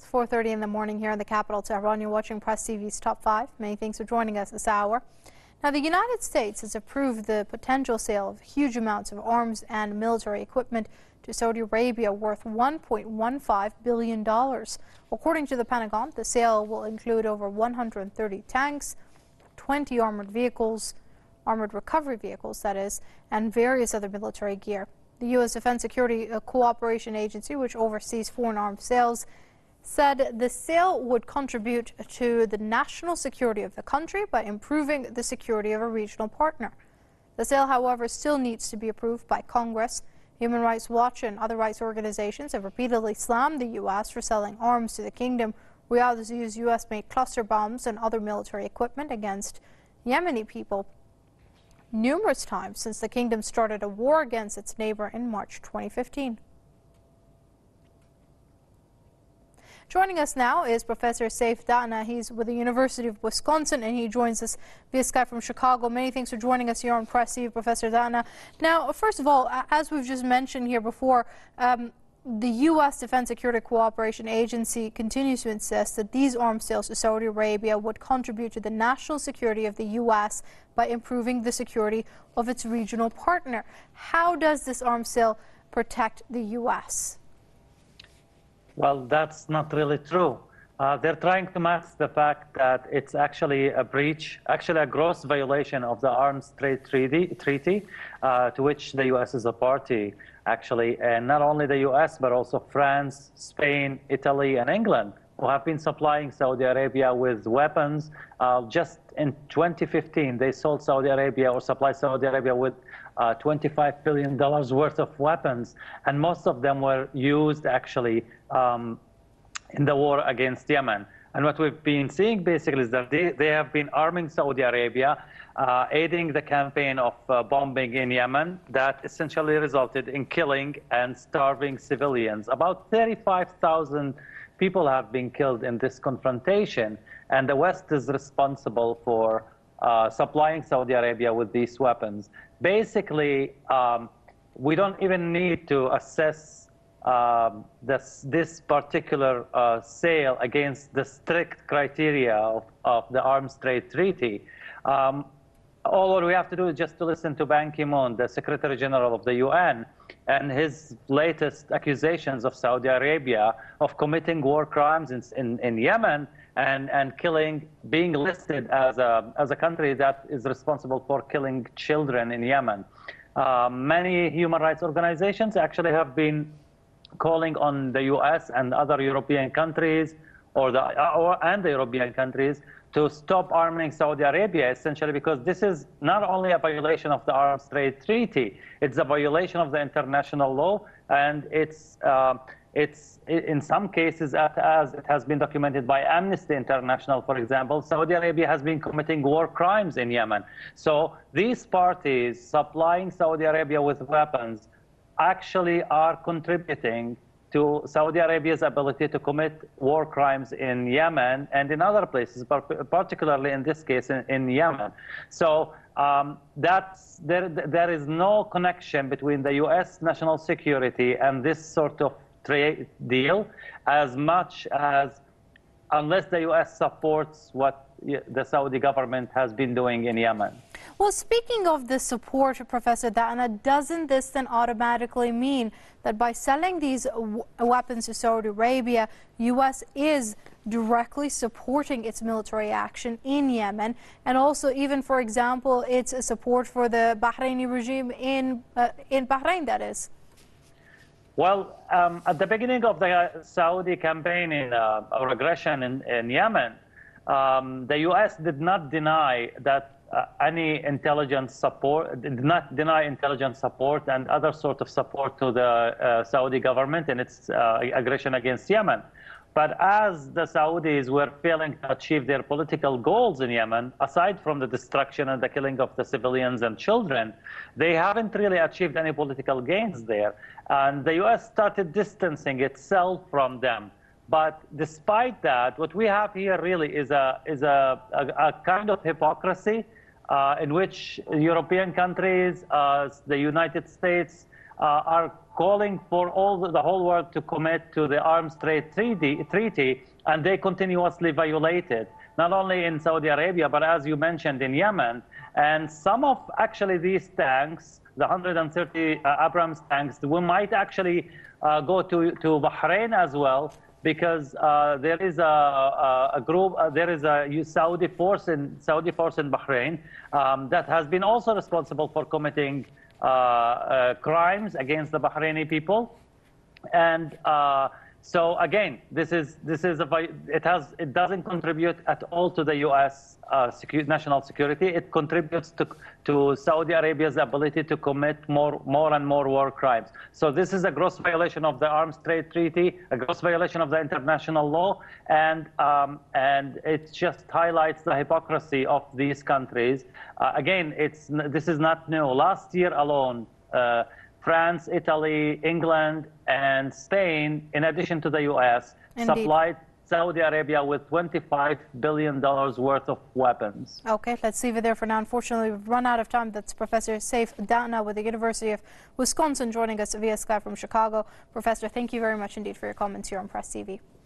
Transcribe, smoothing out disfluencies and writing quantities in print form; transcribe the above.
4:30 in the morning here in the capital, Tehran. You're watching Press TV's Top 5. Many thanks for joining us this hour. Now, the United States has approved the potential sale of huge amounts of arms and military equipment to Saudi Arabia worth $1.15 billion. According to the Pentagon, the sale will include over 130 tanks, 20 armored recovery vehicles, that is, and various other military gear. The U.S. Defense Security Cooperation Agency, which oversees foreign arms sales, said the sale would contribute to the national security of the country by improving the security of a regional partner. The sale, however, still needs to be approved by Congress. Human Rights Watch and other rights organizations have repeatedly slammed the U.S. for selling arms to the kingdom. Riyadh has used U.S.-made cluster bombs and other military equipment against Yemeni people numerous times since the kingdom started a war against its neighbor in March 2015. Joining us now is Professor Saif Dana. He's with the University of Wisconsin, and he joins us via Skype from Chicago. Many thanks for joining us here on Press TV, Professor Dana. Now, first of all, as we've just mentioned here before, the U.S. Defense Security Cooperation Agency continues to insist that these arms sales to Saudi Arabia would contribute to the national security of the U.S. by improving the security of its regional partner. How does this arms sale protect the U.S.? Well, that's not really true. They're trying to mask the fact that it's actually a breach, actually a gross violation of the Arms Trade Treaty, to which the U.S. is a party, actually. And not only the U.S., but also France, Spain, Italy, and England, who have been supplying Saudi Arabia with weapons. Just in 2015, they sold Saudi Arabia or supplied Saudi Arabia with $25 billion worth of weapons. And most of them were used, actually, in the war against Yemen. And what we've been seeing basically is that they have been arming Saudi Arabia, aiding the campaign of bombing in Yemen that essentially resulted in killing and starving civilians. About 35,000 people have been killed in this confrontation, and the West is responsible for supplying Saudi Arabia with these weapons. Basically, we don't even need to assess this particular sale against the strict criteria of the Arms Trade Treaty. All we have to do is just to listen to Ban Ki-moon, the Secretary General of the UN, and his latest accusations of Saudi Arabia of committing war crimes in Yemen and killing, being listed as a country that is responsible for killing children in Yemen. Many human rights organizations actually have been calling on the U.S. and other European countries, and the European countries, to stop arming Saudi Arabia, essentially because this is not only a violation of the Arms Trade Treaty, it's a violation of the international law, and it's in some cases, as it has been documented by Amnesty International, for example, Saudi Arabia has been committing war crimes in Yemen. So these parties supplying Saudi Arabia with weapons actually are contributing to Saudi Arabia's ability to commit war crimes in Yemen and in other places, particularly in this case in Yemen. So there is no connection between the U.S. national security and this sort of trade deal, as much as unless the U.S. supports what the Saudi government has been doing in Yemen. Well, speaking of the support, Professor Dana, doesn't this then automatically mean that by selling these weapons to Saudi Arabia, U.S. is directly supporting its military action in Yemen, and also even, for example, its support for the Bahraini regime in Bahrain, that is? Well, at the beginning of the Saudi campaign or aggression in Yemen, the U.S. did not deny that any intelligence support, did not deny intelligence support and other sort of support to the Saudi government in its aggression against Yemen. But as the Saudis were failing to achieve their political goals in Yemen, aside from the destruction and the killing of the civilians and children, they haven't really achieved any political gains there. And the U.S. started distancing itself from them. But despite that, what we have here really is a kind of hypocrisy in which European countries, the United States, are calling for the whole world to commit to the Arms Trade Treaty, and they continuously violate it, not only in Saudi Arabia, but as you mentioned, in Yemen. And some of actually these tanks, the 130 Abrams tanks, we might actually go to Bahrain as well, because there is a group, there is a Saudi force in Bahrain that has been also responsible for committing crimes against the Bahraini people. And so again, it doesn't contribute at all to the U.S. National security. It contributes to Saudi Arabia's ability to commit more and more war crimes. So this is a gross violation of the Arms Trade Treaty, a gross violation of the international law, and it just highlights the hypocrisy of these countries. Again, this is not new. Last year alone, France, Italy, England, and Spain, in addition to the U.S., supplied Saudi Arabia with $25 billion worth of weapons. Okay, let's leave it there for now. Unfortunately, we've run out of time. That's Professor Saif Dana with the University of Wisconsin joining us via Skype from Chicago. Professor, thank you very much indeed for your comments here on Press TV.